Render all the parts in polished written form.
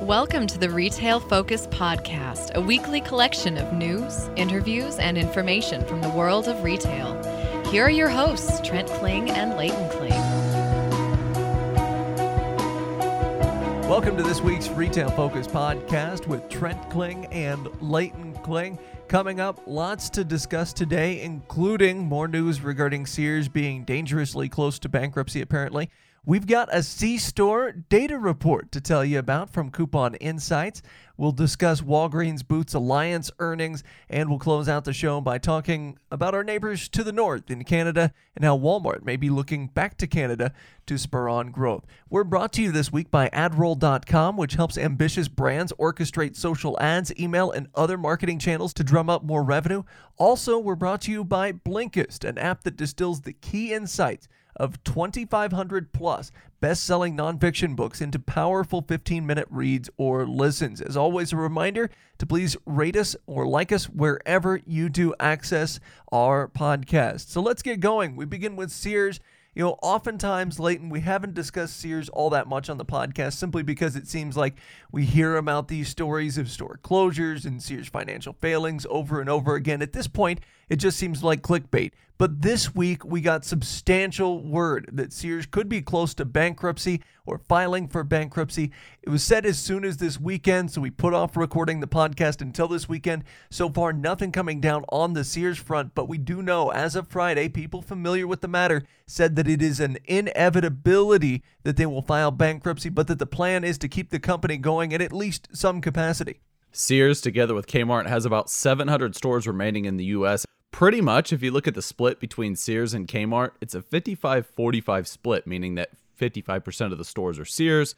Welcome to the Retail Focus Podcast, a weekly collection of news, interviews, and information from the world of retail. Here are your hosts, Trent Kling and Leighton Kling. Welcome to this week's Retail Focus Podcast with Trent Kling and Leighton Kling. Coming up, lots to discuss today, including more news regarding Sears being dangerously close to bankruptcy, apparently. We've got a C-Store data report to tell you about from Coupon Insights. We'll discuss Walgreens Boots Alliance earnings, and we'll close out the show by talking about our neighbors to the north in Canada and how Walmart may be looking back to Canada to spur on growth. We're brought to you this week by AdRoll.com, which helps ambitious brands orchestrate social ads, email, and other marketing channels to drum up more revenue. Also, we're brought to you by Blinkist, an app that distills the key insights of 2,500 plus best-selling nonfiction books into powerful 15-minute reads or listens. As always, a reminder to please rate us or like us wherever you do access our podcast. So let's get going. We begin with Sears. Oftentimes, Leighton, we haven't discussed Sears all that much on the podcast simply because it seems like we hear about these stories of store closures and Sears financial failings over and over again. At this point, it just seems like clickbait. But this week, we got substantial word that Sears could be close to bankruptcy or filing for bankruptcy. It was said as soon as this weekend, so we put off recording the podcast until this weekend. So far, nothing coming down on the Sears front, but we do know as of Friday, people familiar with the matter said that it is an inevitability that they will file bankruptcy, but that the plan is to keep the company going in at least some capacity. Sears, together with Kmart, has about 700 stores remaining in the U.S. Pretty much, if you look at the split between Sears and Kmart, it's a 55-45 split, meaning that 55% of the stores are Sears,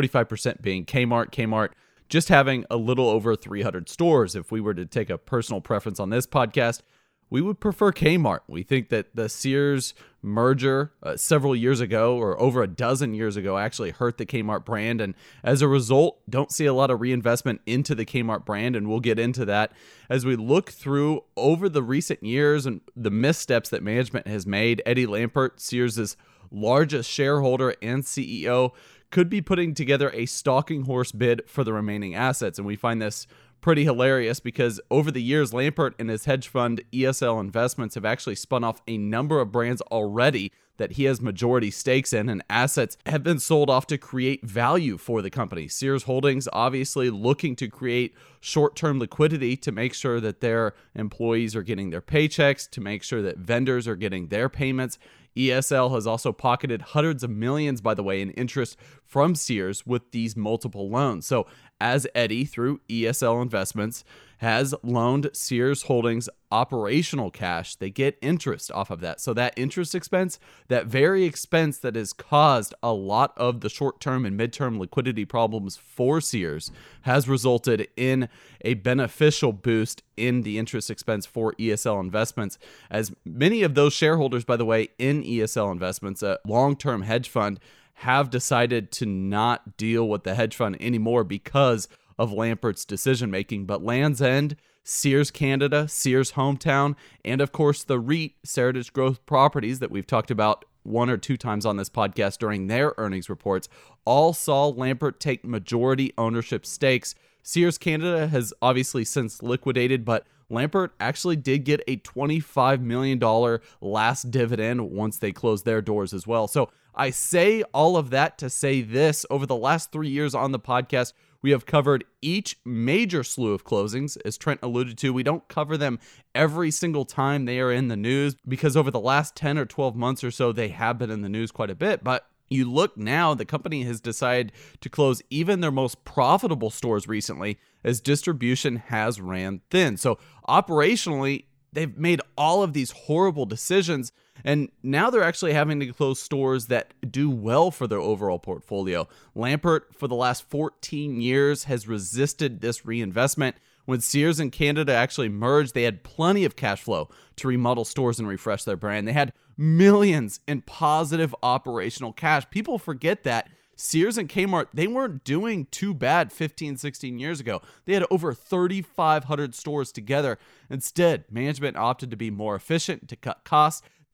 45% being Kmart. Kmart just having a little over 300 stores. If we were to take a personal preference on this podcast, we would prefer Kmart. We think that the Sears merger several years ago, or over a dozen years ago, actually hurt the Kmart brand. And as a result, don't see a lot of reinvestment into the Kmart brand. And we'll get into that as we look through over the recent years and the missteps that management has made. Eddie Lampert, Sears' largest shareholder and CEO, could be putting together a stalking horse bid for the remaining assets. And we find this pretty hilarious because over the years, Lampert and his hedge fund ESL Investments have actually spun off a number of brands already that he has majority stakes in, and assets have been sold off to create value for the company. Sears Holdings obviously looking to create short-term liquidity to make sure that their employees are getting their paychecks, to make sure that vendors are getting their payments. ESL has also pocketed hundreds of millions, by the way, in interest from Sears with these multiple loans. So as Eddie, through ESL Investments, has loaned Sears Holdings operational cash, they get interest off of that. So that interest expense, that very expense that has caused a lot of the short-term and mid-term liquidity problems for Sears, has resulted in a beneficial boost in the interest expense for ESL Investments, as many of those shareholders, by the way, in ESL Investments, a long-term hedge fund, have decided to not deal with the hedge fund anymore because of Lampert's decision-making. But Land's End, Sears Canada, Sears Hometown, and of course the REIT, Seritage Growth Properties, that we've talked about one or two times on this podcast during their earnings reports, all saw Lampert take majority ownership stakes. Sears Canada has obviously since liquidated, but Lampert actually did get a $25 million last dividend once they closed their doors as well. So I say all of that to say this: over the last 3 years on the podcast, we have covered each major slew of closings. As Trent alluded to, we don't cover them every single time they are in the news because over the last 10 or 12 months or so, they have been in the news quite a bit. But you look now, the company has decided to close even their most profitable stores recently as distribution has ran thin. So operationally, they've made all of these horrible decisions, and now they're actually having to close stores that do well for their overall portfolio. Lampert, for the last 14 years, has resisted this reinvestment. When Sears and Canada actually merged, they had plenty of cash flow to remodel stores and refresh their brand. They had millions in positive operational cash. People forget that Sears and Kmart, they weren't doing too bad 15, 16 years ago. They had over 3,500 stores together. Instead, management opted to be more efficient, to cut costs.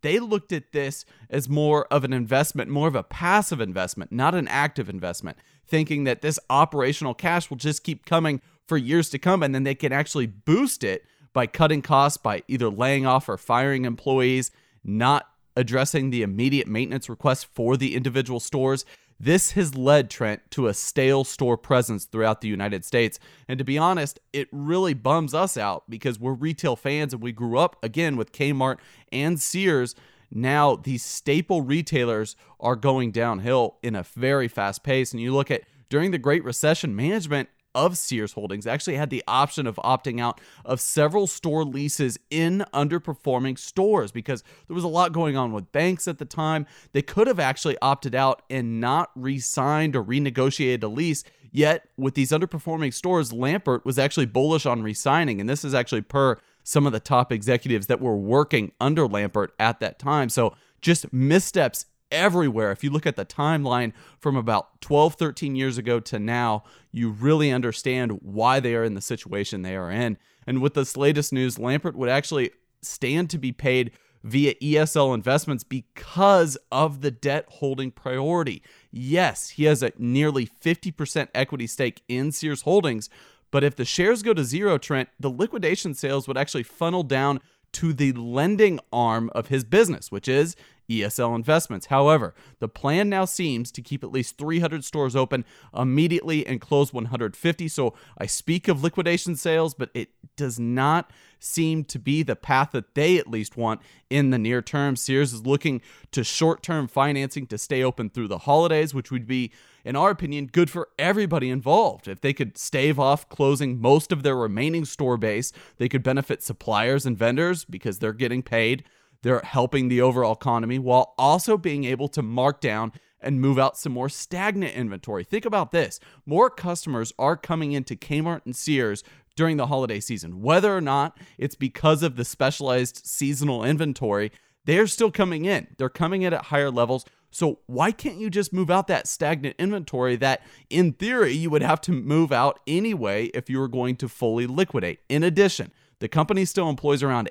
they looked at this as more of an investment, more of a passive investment, not an active investment, thinking that this operational cash will just keep coming for years to come, and then they can actually boost it by cutting costs, by either laying off or firing employees, not addressing the immediate maintenance requests for the individual stores. This has led, Trent, to a stale store presence throughout the United States. And to be honest, it really bums us out because we're retail fans and we grew up, again, with Kmart and Sears. Now these staple retailers are going downhill in a very fast pace. And you look at during the Great Recession, management of Sears Holdings actually had the option of opting out of several store leases in underperforming stores because there was a lot going on with banks at the time. They could have actually opted out and not re-signed or renegotiated a lease. Yet with these underperforming stores, Lampert was actually bullish on re-signing. And this is actually per some of the top executives that were working under Lampert at that time. So just missteps everywhere. If you look at the timeline from about 12, 13 years ago to now, you really understand why they are in the situation they are in. And with this latest news, Lampert would actually stand to be paid via ESL Investments because of the debt holding priority. Yes, he has a nearly 50% equity stake in Sears Holdings, but if the shares go to zero, Trent, the liquidation sales would actually funnel down to the lending arm of his business, which is ESL Investments. However, the plan now seems to keep at least 300 stores open immediately and close 150. So I speak of liquidation sales, but it does not seem to be the path that they at least want in the near term. Sears is looking to short-term financing to stay open through the holidays, which would be, in our opinion, good for everybody involved. If they could stave off closing most of their remaining store base, they could benefit suppliers and vendors because they're getting paid. They're helping the overall economy while also being able to mark down and move out some more stagnant inventory. Think about this. More customers are coming into Kmart and Sears during the holiday season. Whether or not it's because of the specialized seasonal inventory, they're still coming in. They're coming in at higher levels. So why can't you just move out that stagnant inventory that, in theory, you would have to move out anyway if you were going to fully liquidate? In addition, the company still employs around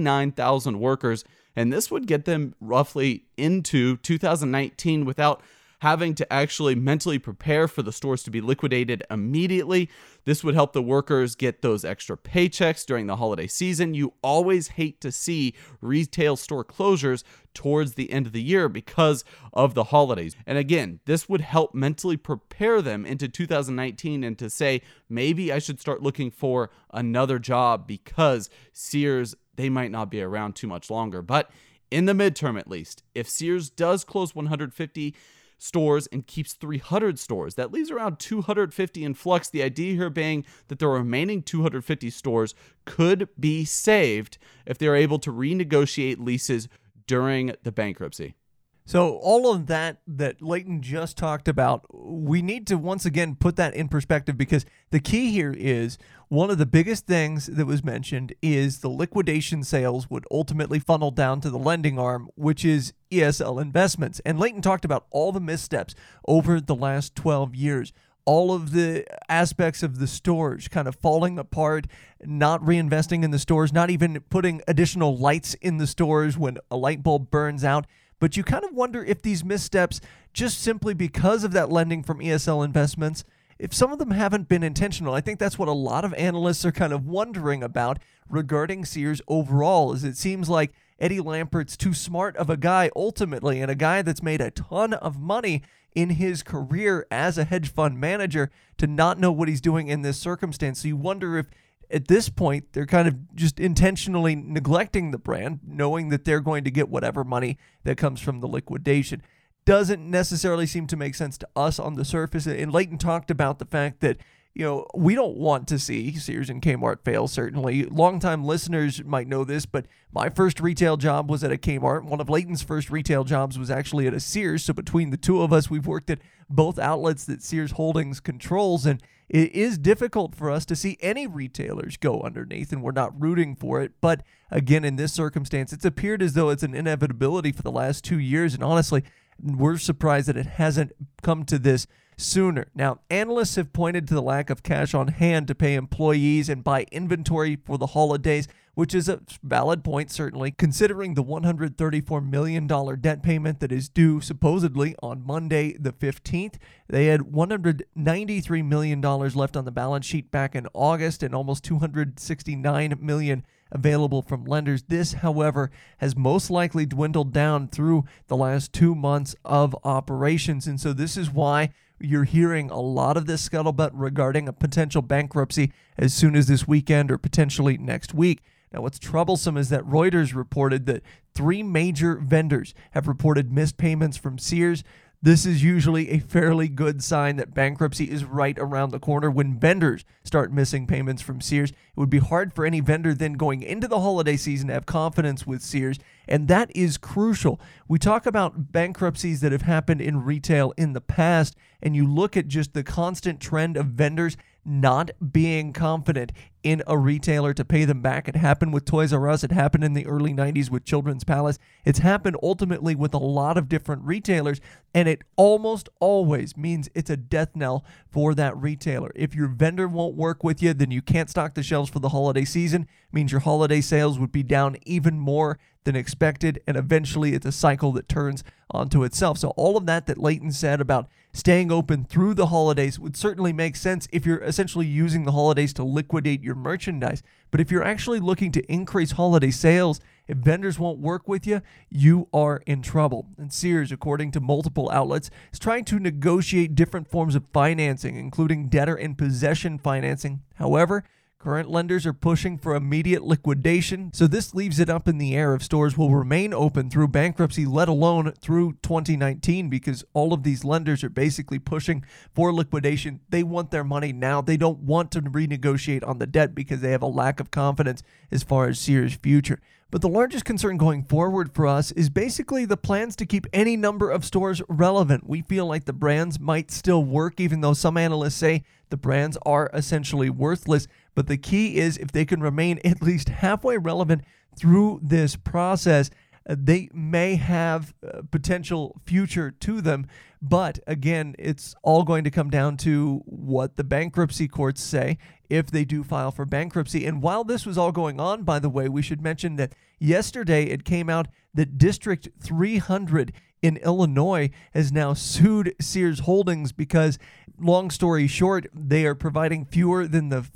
89,000 workers, and this would get them roughly into 2019 without having to actually mentally prepare for the stores to be liquidated immediately. This would help the workers get those extra paychecks during the holiday season. You always hate to see retail store closures towards the end of the year because of the holidays. And again, this would help mentally prepare them into 2019 and to say, maybe I should start looking for another job because Sears, they might not be around too much longer. But in the midterm, at least, if Sears does close 150 stores and keeps 300 stores, that leaves around 250 in flux. The idea here being that the remaining 250 stores could be saved if they're able to renegotiate leases during the bankruptcy. So all of that Leighton just talked about, we need to once again put that in perspective because the key here is one of the biggest things that was mentioned is the liquidation sales would ultimately funnel down to the lending arm, which is ESL Investments. And Leighton talked about all the missteps over the last 12 years. All of the aspects of the stores kind of falling apart, not reinvesting in the stores, not even putting additional lights in the stores when a light bulb burns out. But you kind of wonder if these missteps, just simply because of that lending from ESL Investments, if some of them haven't been intentional. I think that's what a lot of analysts are kind of wondering about regarding Sears overall, is it seems like Eddie Lampert's too smart of a guy ultimately, and a guy that's made a ton of money in his career as a hedge fund manager, to not know what he's doing in this circumstance. So you wonder if at this point, they're kind of just intentionally neglecting the brand, knowing that they're going to get whatever money that comes from the liquidation. Doesn't necessarily seem to make sense to us on the surface. And Leighton talked about the fact that, we don't want to see Sears and Kmart fail, certainly. Longtime listeners might know this, but my first retail job was at a Kmart. One of Leighton's first retail jobs was actually at a Sears. So between the two of us, we've worked at both outlets that Sears Holdings controls, and it is difficult for us to see any retailers go underneath, and we're not rooting for it. But again, in this circumstance, it's appeared as though it's an inevitability for the last 2 years. And honestly, We're surprised that it hasn't come to this sooner. Now, analysts have pointed to the lack of cash on hand to pay employees and buy inventory for the holidays, which is a valid point, certainly, considering the $134 million debt payment that is due supposedly on Monday the 15th. They had $193 million left on the balance sheet back in August and almost $269 million available from lenders. This, however, has most likely dwindled down through the last 2 months of operations. And so this is why you're hearing a lot of this scuttlebutt regarding a potential bankruptcy as soon as this weekend or potentially next week. Now, what's troublesome is that Reuters reported that 3 major vendors have reported missed payments from Sears. This is usually a fairly good sign that bankruptcy is right around the corner. When vendors start missing payments from Sears, it would be hard for any vendor then going into the holiday season to have confidence with Sears, and that is crucial. We talk about bankruptcies that have happened in retail in the past, and you look at just the constant trend of vendors not being confident in a retailer to pay them back. It happened with Toys R Us. It happened in the early 90s with Children's Palace. It's happened ultimately with a lot of different retailers, and it almost always means it's a death knell for that retailer. If your vendor won't work with you, then you can't stock the shelves for the holiday season. It means your holiday sales would be down even more than expected, and eventually it's a cycle that turns onto itself. So all of that Leighton said about staying open through the holidays would certainly make sense if you're essentially using the holidays to liquidate your merchandise. But if you're actually looking to increase holiday sales, if vendors won't work with you, you are in trouble. And Sears, according to multiple outlets, is trying to negotiate different forms of financing, including debtor in possession financing. However, current lenders are pushing for immediate liquidation, so this leaves it up in the air if stores will remain open through bankruptcy, let alone through 2019, because all of these lenders are basically pushing for liquidation. They want their money now. They don't want to renegotiate on the debt because they have a lack of confidence as far as Sears' future. But the largest concern going forward for us is basically the plans to keep any number of stores relevant. We feel like the brands might still work, even though some analysts say the brands are essentially worthless. But the key is if they can remain at least halfway relevant through this process, they may have potential future to them. But again, it's all going to come down to what the bankruptcy courts say if they do file for bankruptcy. And while this was all going on, by the way, we should mention that yesterday it came out that District 300 in Illinois has now sued Sears Holdings because, long story short, they are providing fewer than the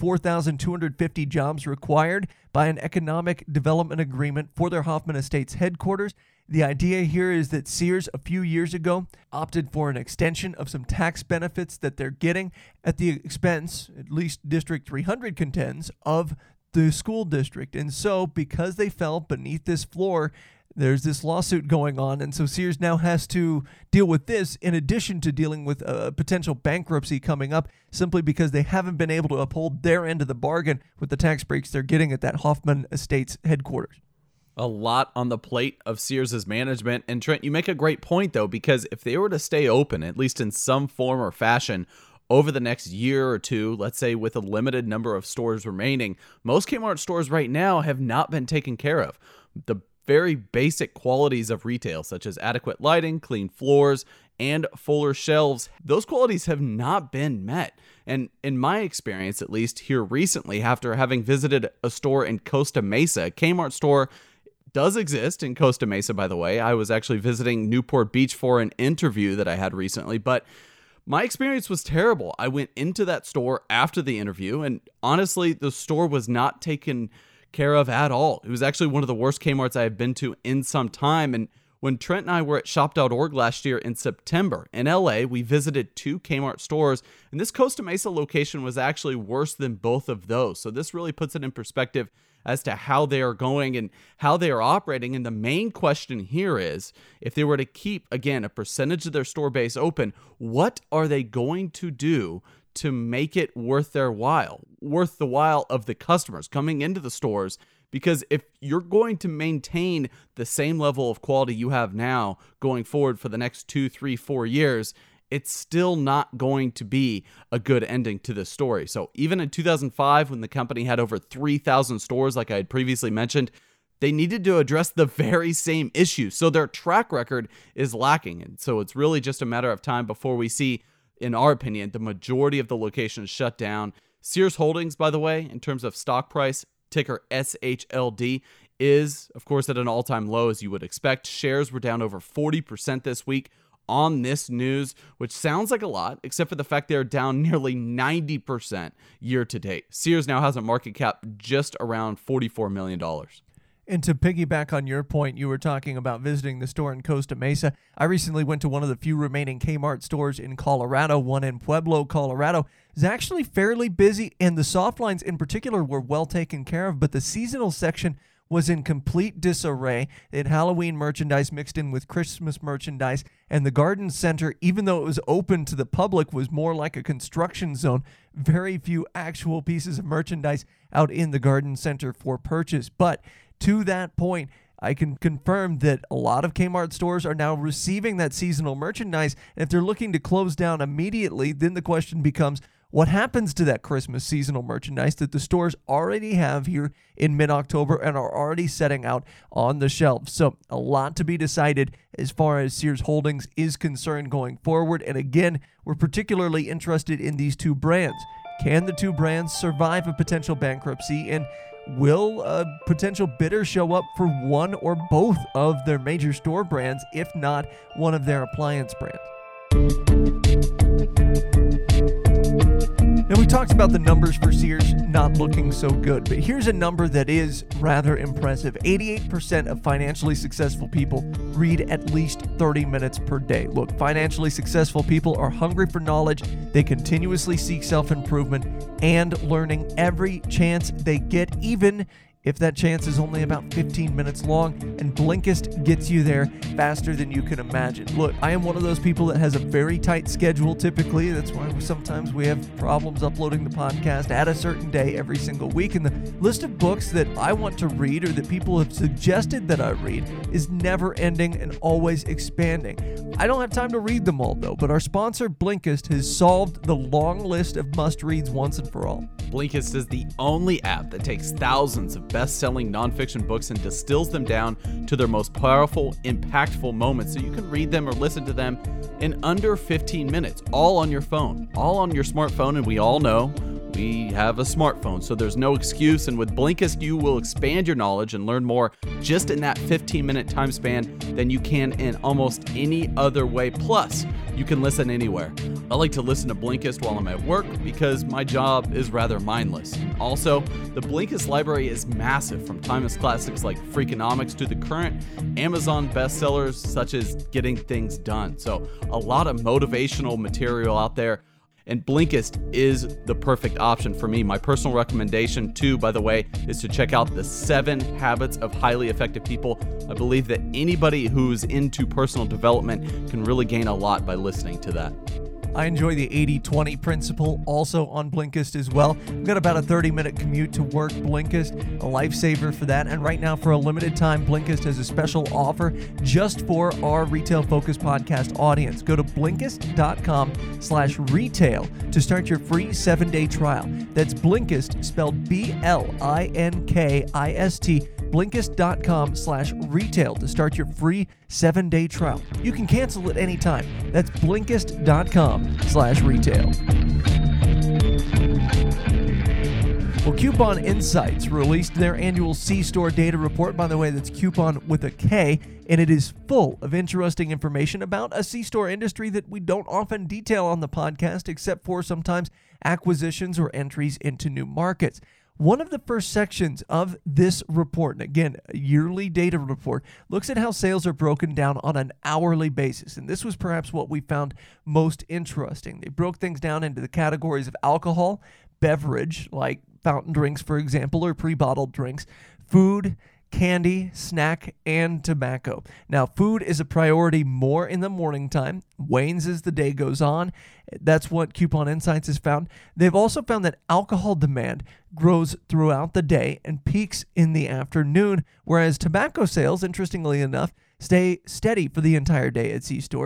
4,250 jobs required by an economic development agreement for their Hoffman Estates headquarters. The idea here is that Sears, a few years ago, opted for an extension of some tax benefits that they're getting at the expense, at least District 300 contends, of the school district. And so, because they fell beneath this floor, there's this lawsuit going on, and so Sears now has to deal with this in addition to dealing with a potential bankruptcy coming up, simply because they haven't been able to uphold their end of the bargain with the tax breaks they're getting at that Hoffman Estates headquarters. A lot on the plate of Sears' management. And Trent, you make a great point, though, because if they were to stay open, at least in some form or fashion, over the next year or two, let's say with a limited number of stores remaining, most Kmart stores right now have not been taken care of. The very basic qualities of retail, such as adequate lighting, clean floors, and fuller shelves, those qualities have not been met. And in my experience, at least here recently, after having visited a store in Costa Mesa, a Kmart store does exist in Costa Mesa, by the way. I was actually visiting Newport Beach for an interview that I had recently, but my experience was terrible. I went into that store after the interview, and honestly, the store was not taken care of at all. It was actually one of the worst Kmarts I have been to in some time. And when Trent and I were at shop.org last year in September in LA, we visited 2 Kmart stores, and this Costa Mesa location was actually worse than both of those. So this really puts it in perspective as to how they are going and how they are operating. And the main question here is, if they were to keep, again, a percentage of their store base open, what are they going to do to make it worth their while, worth the while of the customers coming into the stores? Because if you're going to maintain the same level of quality you have now going forward for the next 2, 3, 4 years, it's still not going to be a good ending to this story. So even in 2005, when the company had over 3,000 stores, like I had previously mentioned, they needed to address the very same issue. So their track record is lacking. And so it's really just a matter of time before we see, in our opinion, the majority of the locations shut down. Sears Holdings, by the way, in terms of stock price, ticker SHLD, is, of course, at an all-time low, as you would expect. Shares were down over 40% this week on this news, which sounds like a lot, except for the fact they're down nearly 90% year to date. Sears now has a market cap just around $44 million. And to piggyback on your point, you were talking about visiting the store in Costa Mesa. I recently went to one of the few remaining Kmart stores in Colorado, one in Pueblo, Colorado. It's actually fairly busy, and the soft lines in particular were well taken care of, but the seasonal section was in complete disarray. They had Halloween merchandise mixed in with Christmas merchandise, and the garden center, even though it was open to the public, was more like a construction zone. Very few actual pieces of merchandise out in the garden center for purchase. But to that point, I can confirm that a lot of Kmart stores are now receiving that seasonal merchandise, and if they're looking to close down immediately, then the question becomes, what happens to that Christmas seasonal merchandise that the stores already have here in mid-October and are already setting out on the shelves? So a lot to be decided as far as Sears Holdings is concerned going forward. And again, we're particularly interested in these two brands. Can the two brands survive a potential bankruptcy? And will a potential bidder show up for one or both of their major store brands, if not one of their appliance brands? Now, we talked about the numbers for Sears not looking so good, but here's a number that is rather impressive. 88% of financially successful people read at least 30 minutes per day. Look, financially successful people are hungry for knowledge. They continuously seek self-improvement and learning every chance they get, even if that chance is only about 15 minutes long, and Blinkist gets you there faster than you can imagine. Look, I am one of those people that has a very tight schedule typically. That's why sometimes we have problems uploading the podcast at a certain day every single week. And the list of books that I want to read or that people have suggested that I read is never ending and always expanding. I don't have time to read them all though, but our sponsor Blinkist has solved the long list of must-reads once and for all. Blinkist is the only app that takes thousands of best-selling nonfiction books and distills them down to their most powerful, impactful moments so you can read them or listen to them in under 15 minutes, all on your phone, all on your smartphone. And we all know we have a smartphone, so there's no excuse. And with Blinkist, you will expand your knowledge and learn more just in that 15-minute time span than you can in almost any other way. Plus, you can listen anywhere. I like to listen to Blinkist while I'm at work because my job is rather mindless. Also, the Blinkist library is massive, from timeless classics like Freakonomics to the current Amazon bestsellers such as Getting Things Done. So a lot of motivational material out there, and Blinkist is the perfect option for me. My personal recommendation too, by the way, is to check out the 7 Habits of Highly Effective People. I believe that anybody who's into personal development can really gain a lot by listening to that. I enjoy the 80-20 principle also on Blinkist as well. I've got about a 30-minute commute to work. Blinkist, a lifesaver for that. And right now, for a limited time, Blinkist has a special offer just for our Retail Focus podcast audience. Go to Blinkist.com/retail to start your free 7-day trial. That's Blinkist, spelled Blinkist, Blinkist.com/retail to start your free 7-day trial. You can cancel at any time. That's Blinkist.com/retail. Well, Coupon Insights released their annual C-Store data report. By the way, that's coupon with a K, and it is full of interesting information about a C-Store industry that we don't often detail on the podcast, except for sometimes acquisitions or entries into new markets. One of the first sections of this report, and again, a yearly data report, looks at how sales are broken down on an hourly basis. And this was perhaps what we found most interesting. They broke things down into the categories of alcohol, beverage, like fountain drinks, for example, or pre-bottled drinks, food, candy, snack, and tobacco. Now, food is a priority more in the morning time, wanes as the day goes on. That's what Coupon Insights has found. They've also found that alcohol demand grows throughout the day and peaks in the afternoon, whereas tobacco sales, interestingly enough, stay steady for the entire day at C-stores.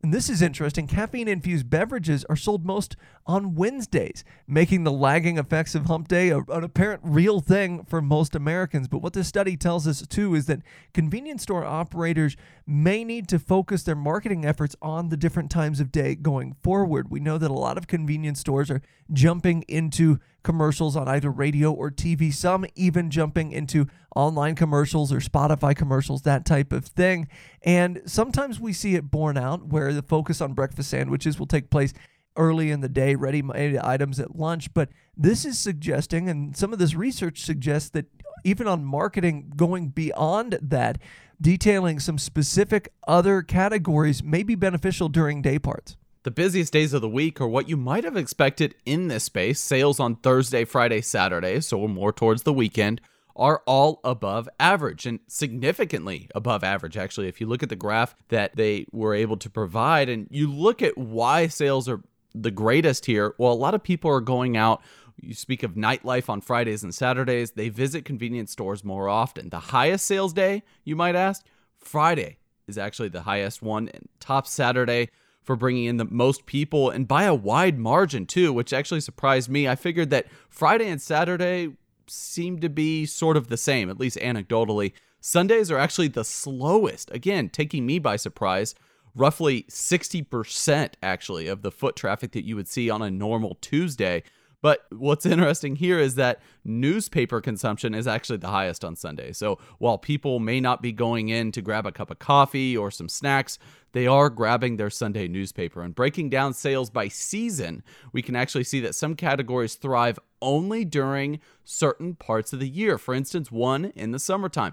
And this is interesting. Caffeine-infused beverages are sold most on Wednesdays, making the lagging effects of hump day an apparent real thing for most Americans. But what this study tells us, too, is that convenience store operators may need to focus their marketing efforts on the different times of day going forward. We know that a lot of convenience stores are jumping into commercials on either radio or TV, some even jumping into online commercials or Spotify commercials, that type of thing. And sometimes we see it borne out where the focus on breakfast sandwiches will take place early in the day, ready-made items at lunch. But this is suggesting, and some of this research suggests, that even on marketing going beyond that, detailing some specific other categories may be beneficial during day parts. The busiest days of the week are what you might have expected in this space. Sales on Thursday, Friday, Saturday, so more towards the weekend, are all above average, and significantly above average, actually. If you look at the graph that they were able to provide and you look at why sales are the greatest here, well, a lot of people are going out. You speak of nightlife on Fridays and Saturdays. They visit convenience stores more often. The highest sales day, you might ask, Friday is actually the highest one, and top Saturday for bringing in the most people, and by a wide margin too, which actually surprised me. I figured that Friday and Saturday seemed to be sort of the same, at least anecdotally. Sundays are actually the slowest, again, taking me by surprise. Roughly 60% actually of the foot traffic that you would see on a normal Tuesday. But what's interesting here is that newspaper consumption is actually the highest on Sunday. So while people may not be going in to grab a cup of coffee or some snacks, they are grabbing their Sunday newspaper. And breaking down sales by season, we can actually see that some categories thrive only during certain parts of the year. For instance, one in the summertime.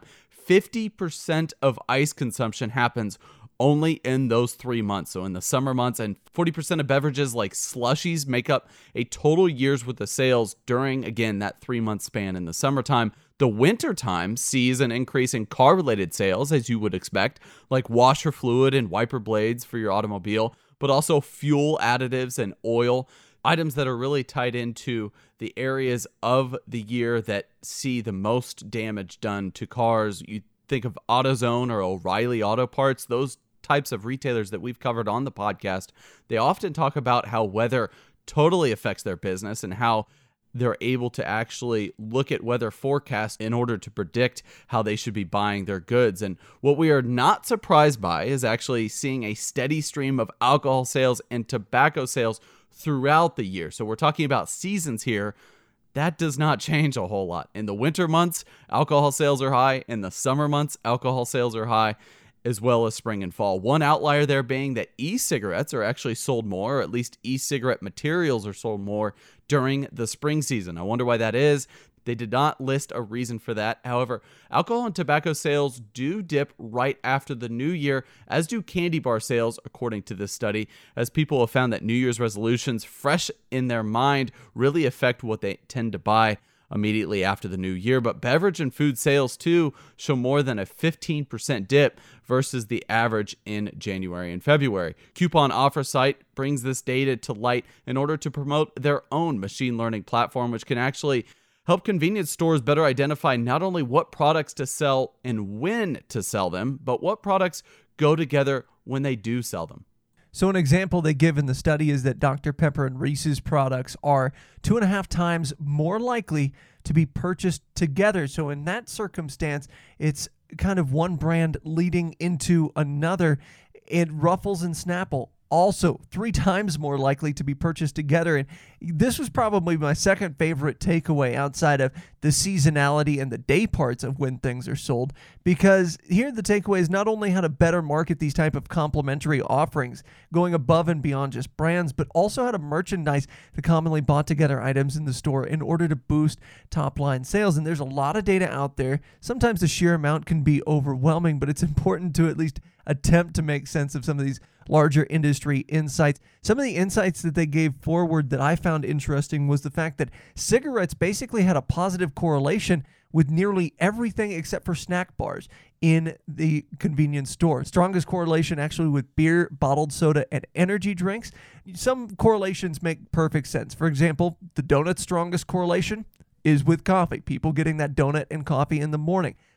50% of ice consumption happens only in those 3 months. So in the summer months, and 40% of beverages like slushies make up a total year's worth of sales during, again, that 3-month span in the summertime. The wintertime sees an increase in car-related sales, as you would expect, like washer fluid and wiper blades for your automobile, but also fuel additives and oil, items that are really tied into the areas of the year that see the most damage done to cars. You think of AutoZone or O'Reilly Auto Parts, those types of retailers that we've covered on the podcast. They often talk about how weather totally affects their business and how they're able to actually look at weather forecasts in order to predict how they should be buying their goods. And what we are not surprised by is actually seeing a steady stream of alcohol sales and tobacco sales throughout the year. So we're talking about seasons here. That does not change a whole lot. In the winter months, alcohol sales are high. In the summer months, alcohol sales are high, as well as spring and fall. One outlier there being that e-cigarettes are actually sold more, or at least e-cigarette materials are sold more during the spring season. I wonder why that is. They did not list a reason for that. However, alcohol and tobacco sales do dip right after the new year, as do candy bar sales, according to this study, as people have found that New Year's resolutions fresh in their mind really affect what they tend to buy immediately after the new year. But beverage and food sales too show more than a 15% dip versus the average in January and February. Coupon Offer Site brings this data to light in order to promote their own machine learning platform, which can actually help convenience stores better identify not only what products to sell and when to sell them, but what products go together when they do sell them. So an example they give in the study is that Dr. Pepper and Reese's products are 2.5 times more likely to be purchased together. So in that circumstance, it's kind of one brand leading into another. Ruffles and Snapple, also 3 times more likely to be purchased together. And this was probably my second favorite takeaway outside of the seasonality and the day parts of when things are sold, because here the takeaway is not only how to better market these type of complementary offerings, going above and beyond just brands, but also how to merchandise the commonly bought together items in the store in order to boost top line sales. And there's a lot of data out there. Sometimes the sheer amount can be overwhelming, but it's important to at least attempt to make sense of some of these larger industry insights. Some of the insights that they gave forward that I found interesting was the fact that cigarettes basically had a positive correlation with nearly everything except for snack bars in the convenience store. Strongest correlation actually with beer, bottled soda, and energy drinks. Some correlations make perfect sense. For example, the donut's strongest correlation is with coffee, people getting that donut and coffee in the morning.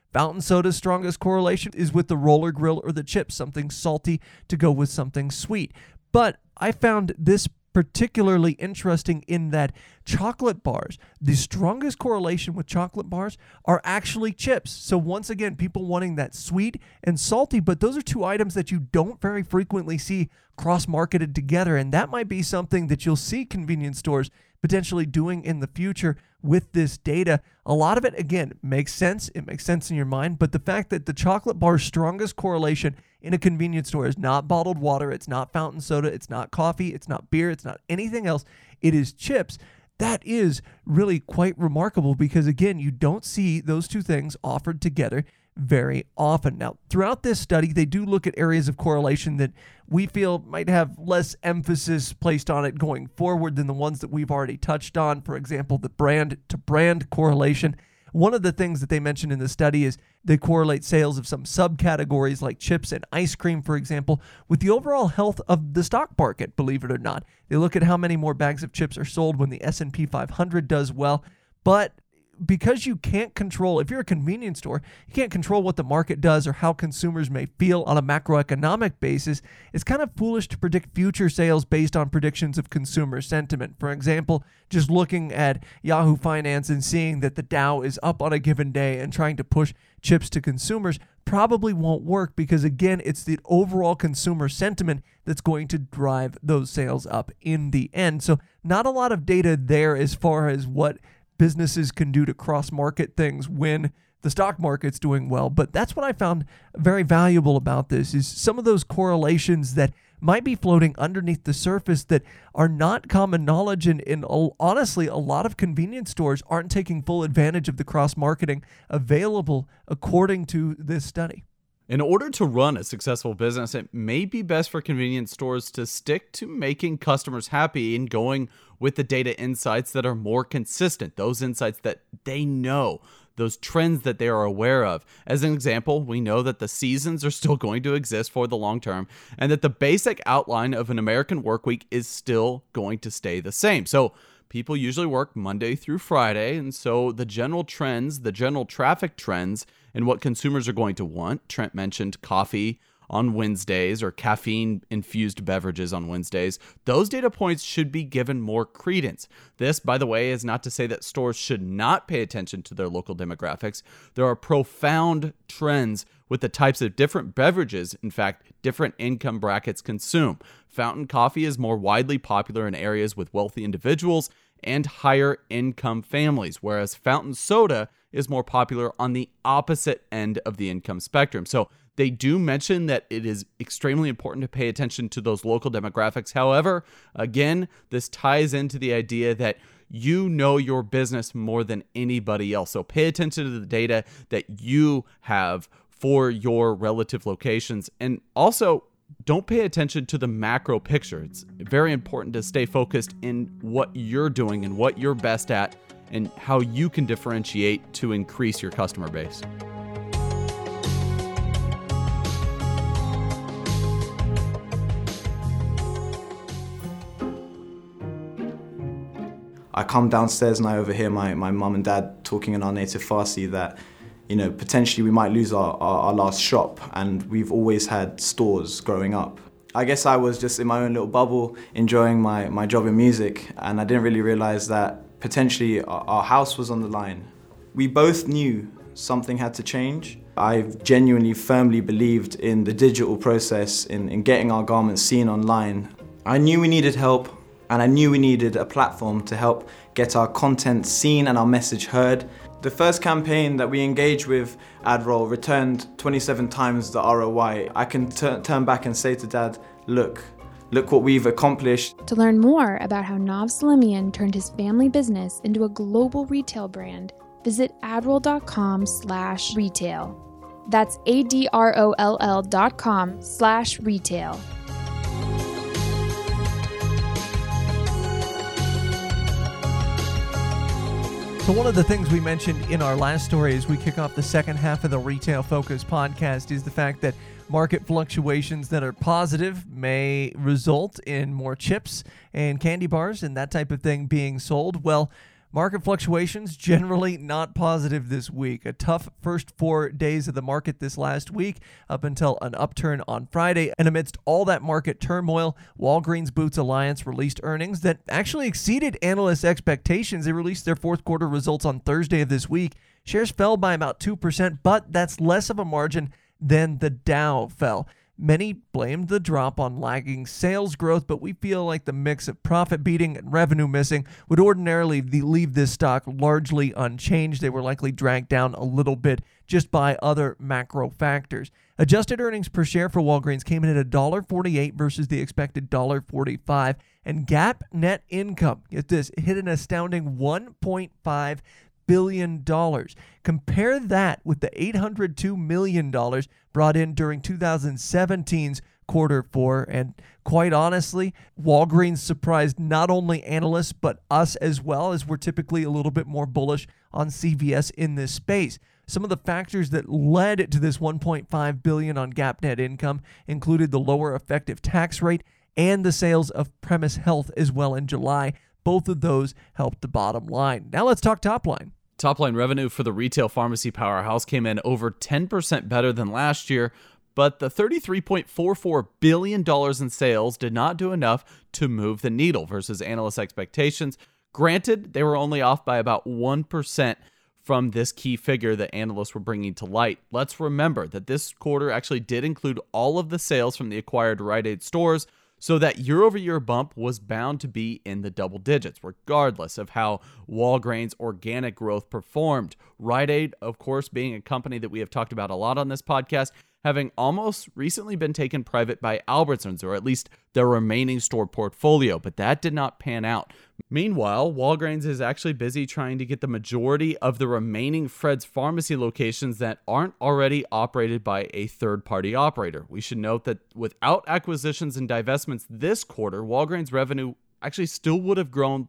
Fountain soda's strongest correlation is with the roller grill or the chips, something salty to go with something sweet. But I found this particularly interesting in that chocolate bars, the strongest correlation with chocolate bars are actually chips. So once again, people wanting that sweet and salty, but those are two items that you don't very frequently see cross-marketed together, and that might be something that you'll see convenience stores potentially doing in the future with this data. A lot of it, again, makes sense. It makes sense in your mind, but the fact that the chocolate bar's strongest correlation in a convenience store is not bottled water, it's not fountain soda, it's not coffee, it's not beer, it's not anything else, it is chips. That is really quite remarkable because, again, you don't see those two things offered together very often. Now, throughout this study, they do look at areas of correlation that we feel might have less emphasis placed on it going forward than the ones that we've already touched on. For example, the brand-to-brand correlation. One of the things that they mentioned in the study is they correlate sales of some subcategories like chips and ice cream, for example, with the overall health of the stock market, believe it or not. They look at how many more bags of chips are sold when the S&P 500 does well, but because you can't control, if you're a convenience store, you can't control what the market does or how consumers may feel on a macroeconomic basis, it's kind of foolish to predict future sales based on predictions of consumer sentiment. For example, just looking at Yahoo Finance and seeing that the Dow is up on a given day and trying to push chips to consumers probably won't work because, again, it's the overall consumer sentiment that's going to drive those sales up in the end. So not a lot of data there as far as what businesses can do to cross-market things when the stock market's doing well. But that's what I found very valuable about this is some of those correlations that might be floating underneath the surface that are not common knowledge. And honestly, a lot of convenience stores aren't taking full advantage of the cross-marketing available according to this study. In order to run a successful business, it may be best for convenience stores to stick to making customers happy and going with the data insights that are more consistent, those insights that they know, those trends that they are aware of. As an example, we know that the seasons are still going to exist for the long term and that the basic outline of an American work week is still going to stay the same. So people usually work Monday through Friday, and so the general trends, the general traffic trends, and what consumers are going to want. Trent mentioned coffee on Wednesdays or caffeine-infused beverages on Wednesdays. Those data points should be given more credence. This, by the way, is not to say that stores should not pay attention to their local demographics. There are profound trends with the types of different beverages, in fact, different income brackets consume. Fountain coffee is more widely popular in areas with wealthy individuals and higher income families, whereas fountain soda is more popular on the opposite end of the income spectrum. So they do mention that it is extremely important to pay attention to those local demographics. However, again, this ties into the idea that you know your business more than anybody else. So pay attention to the data that you have for your relative locations. And also, don't pay attention to the macro picture. It's very important to stay focused in what you're doing and what you're best at and how you can differentiate to increase your customer base. I come downstairs and I overhear my mum and dad talking in our native Farsi that, potentially we might lose our last shop, and we've always had stores growing up. I guess I was just in my own little bubble enjoying my job in music, and I didn't really realize that potentially our house was on the line. We both knew something had to change. I genuinely firmly believed in the digital process, in getting our garments seen online. I knew we needed help, and I knew we needed a platform to help get our content seen and our message heard. The first campaign that we engaged with AdRoll returned 27 times the ROI. I can turn back and say to Dad, look what we've accomplished. To learn more about how Nav Salimian turned his family business into a global retail brand, visit adroll.com/retail. That's ADROLL.com/retail. So one of the things we mentioned in our last story as we kick off the second half of the Retail Focus podcast is the fact that market fluctuations that are positive may result in more chips and candy bars and that type of thing being sold. Well, Market fluctuations generally not positive this week. A tough first 4 days of the market this last week up until an upturn on Friday. And amidst all that market turmoil, Walgreens Boots Alliance released earnings that actually exceeded analysts' expectations. They released their fourth quarter results on Thursday of this week. Shares fell by about 2%, but that's less of a margin than the Dow fell. Many blamed the drop on lagging sales growth, but we feel like the mix of profit beating and revenue missing would ordinarily leave this stock largely unchanged. They were likely dragged down a little bit just by other macro factors. Adjusted earnings per share for Walgreens came in at $1.48 versus the expected $1.45, and GAAP net income, get this, hit an astounding $1.5 billion. Compare that with the $802 million brought in during 2017's quarter four. And quite honestly, Walgreens surprised not only analysts, but us as well, as we're typically a little bit more bullish on CVS in this space. Some of the factors that led to this $1.5 billion on GAAP net income included the lower effective tax rate and the sales of Premise Health as well in July. Both of those helped the bottom line. Now let's talk top line. Top line revenue for the retail pharmacy powerhouse came in over 10% better than last year, but the $33.44 billion in sales did not do enough to move the needle versus analyst expectations. Granted, they were only off by about 1% from this key figure that analysts were bringing to light. Let's remember that this quarter actually did include all of the sales from the acquired Rite Aid stores, so that year-over-year bump was bound to be in the double digits, regardless of how Walgreens' organic growth performed. Rite Aid, of course, being a company that we have talked about a lot on this podcast, having almost recently been taken private by Albertsons, or at least their remaining store portfolio, but that did not pan out. Meanwhile, Walgreens is actually busy trying to get the majority of the remaining Fred's Pharmacy locations that aren't already operated by a third-party operator. We should note that without acquisitions and divestments this quarter, Walgreens revenue actually still would have grown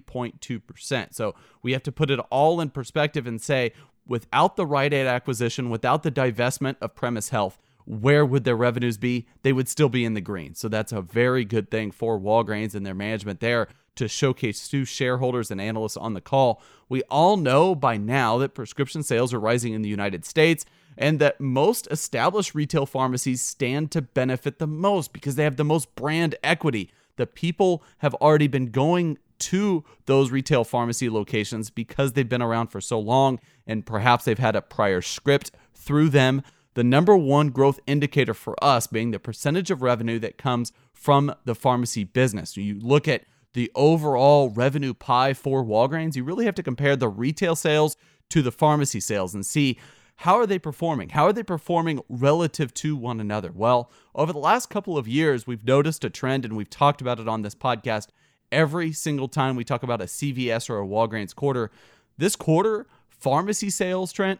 3.2%. So we have to put it all in perspective and say, without the Rite Aid acquisition, without the divestment of Premise Health, where would their revenues be? They would still be in the green. So that's a very good thing for Walgreens and their management there to showcase to shareholders and analysts on the call. We all know by now that prescription sales are rising in the United States and that most established retail pharmacies stand to benefit the most because they have the most brand equity. The people have already been going to those retail pharmacy locations because they've been around for so long and perhaps they've had a prior script through them. The number one growth indicator for us being the percentage of revenue that comes from the pharmacy business. You look at the overall revenue pie for Walgreens, you really have to compare the retail sales to the pharmacy sales and see how are they performing? How are they performing relative to one another? Well, over the last couple of years, we've noticed a trend and we've talked about it on this podcast every single time we talk about a CVS or a Walgreens quarter. This quarter, pharmacy sales, Trent,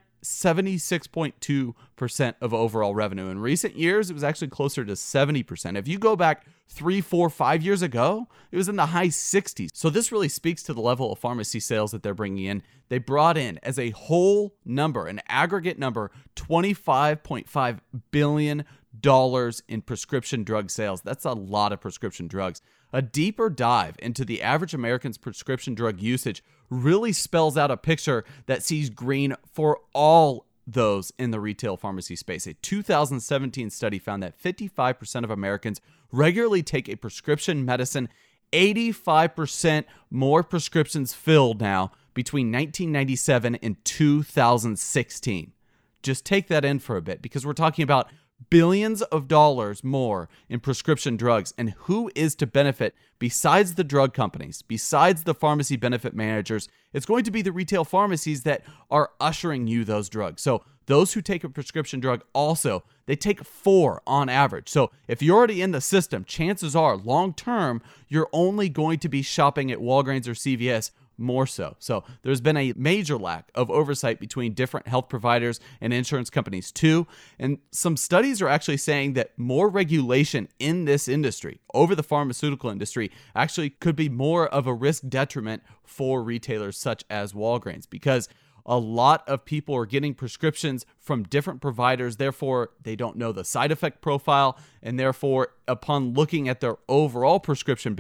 76.2% of overall revenue. In recent years, it was actually closer to 70%. If you go back 3, 4, 5 years ago, it was in the high 60s. So this really speaks to the level of pharmacy sales that they're bringing in. They brought in as a whole number, an aggregate number, $25.5 billion in prescription drug sales. That's a lot of prescription drugs. A deeper dive into the average American's prescription drug usage really spells out a picture that sees green for all those in the retail pharmacy space. A 2017 study found that 55% of Americans regularly take a prescription medicine, 85% more prescriptions filled now between 1997 and 2016. Just take that in for a bit because we're talking about billions of dollars more in prescription drugs. And who is to benefit besides the drug companies, besides the pharmacy benefit managers? It's going to be the retail pharmacies that are ushering you those drugs. So those who take a prescription drug also, they take 4 on average. So if you're already in the system, chances are long term, you're only going to be shopping at Walgreens or CVS more so. So there's been a major lack of oversight between different health providers and insurance companies too. And some studies are actually saying that more regulation in this industry over the pharmaceutical industry actually could be more of a risk detriment for retailers such as Walgreens, because a lot of people are getting prescriptions from different providers. Therefore, they don't know the side effect profile. And therefore, upon looking at their overall prescription base,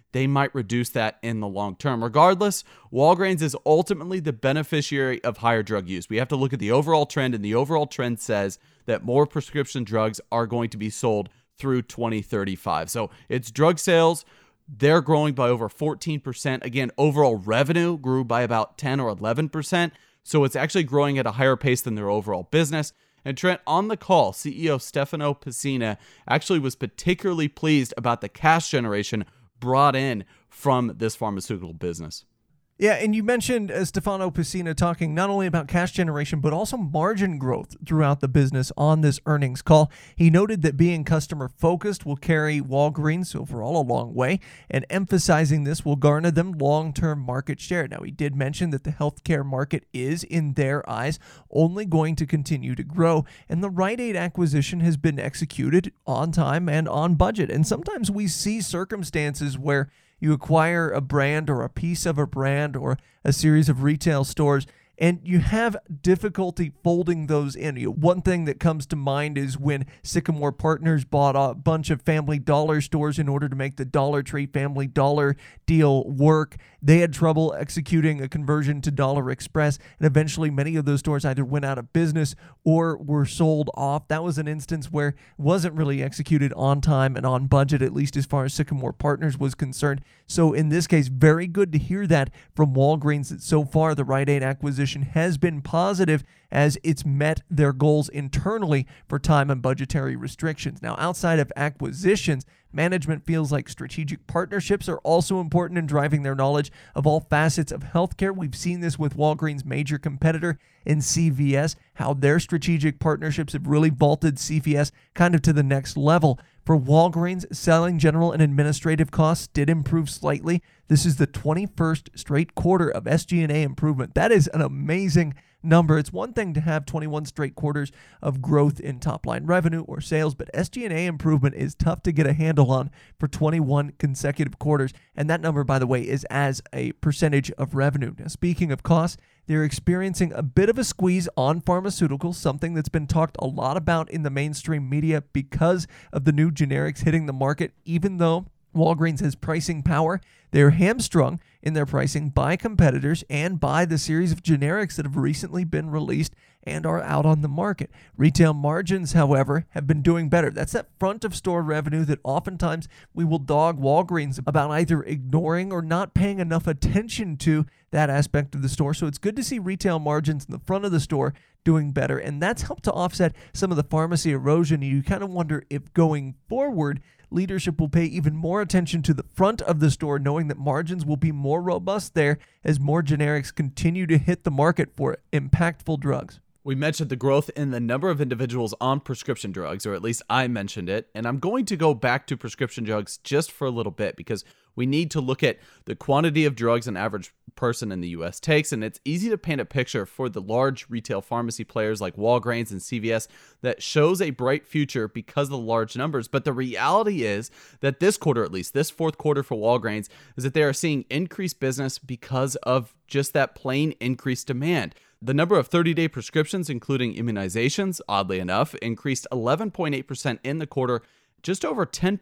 they might reduce that in the long term. Regardless, Walgreens is ultimately the beneficiary of higher drug use. We have to look at the overall trend, and the overall trend says that more prescription drugs are going to be sold through 2035. So it's drug sales. They're growing by over 14%. Again, overall revenue grew by about 10 or 11%. So it's actually growing at a higher pace than their overall business. And Trent, on the call, CEO Stefano Pessina actually was particularly pleased about the cash generation brought in from this pharmaceutical business. Yeah, and you mentioned Stefano Pessina talking not only about cash generation, but also margin growth throughout the business on this earnings call. He noted that being customer-focused will carry Walgreens overall a long way, and emphasizing this will garner them long-term market share. Now, he did mention that the healthcare market is, in their eyes, only going to continue to grow, and the Rite Aid acquisition has been executed on time and on budget. And sometimes we see circumstances where you acquire a brand or a piece of a brand or a series of retail stores, and you have difficulty folding those in. One thing that comes to mind is when Sycamore Partners bought a bunch of Family Dollar stores in order to make the Dollar Tree Family Dollar deal work. They had trouble executing a conversion to Dollar Express, and eventually many of those stores either went out of business or were sold off. That was an instance where it wasn't really executed on time and on budget, at least as far as Sycamore Partners was concerned. So in this case, very good to hear that from Walgreens, that so far the Rite Aid acquisition has been positive as it's met their goals internally for time and budgetary restrictions. Now, outside of acquisitions, management feels like strategic partnerships are also important in driving their knowledge of all facets of healthcare. We've seen this with Walgreens' major competitor in CVS, how their strategic partnerships have really vaulted CVS kind of to the next level. For Walgreens, selling, general, and administrative costs did improve slightly. This is the 21st straight quarter of SG&A improvement. That is an amazing number. It's one thing to have 21 straight quarters of growth in top-line revenue or sales, but SG&A improvement is tough to get a handle on for 21 consecutive quarters. And that number, by the way, is as a percentage of revenue. Now, speaking of costs, they're experiencing a bit of a squeeze on pharmaceuticals, something that's been talked a lot about in the mainstream media because of the new generics hitting the market. Even though Walgreens has pricing power, they're hamstrung in their pricing by competitors and by the series of generics that have recently been released and are out on the market. Retail margins, however, have been doing better. That's that front of store revenue that oftentimes we will dog Walgreens about either ignoring or not paying enough attention to that aspect of the store. So it's good to see retail margins in the front of the store doing better, and that's helped to offset some of the pharmacy erosion. You kind of wonder if going forward, leadership will pay even more attention to the front of the store, knowing that margins will be more robust there as more generics continue to hit the market for impactful drugs. We mentioned the growth in the number of individuals on prescription drugs, or at least I mentioned it. And I'm going to go back to prescription drugs just for a little bit because we need to look at the quantity of drugs an average person in the U.S. takes. And it's easy to paint a picture for the large retail pharmacy players like Walgreens and CVS that shows a bright future because of the large numbers. But the reality is that this quarter, at least this fourth quarter for Walgreens, is that they are seeing increased business because of just that plain increased demand. The number of 30-day prescriptions, including immunizations, oddly enough, increased 11.8% in the quarter, just over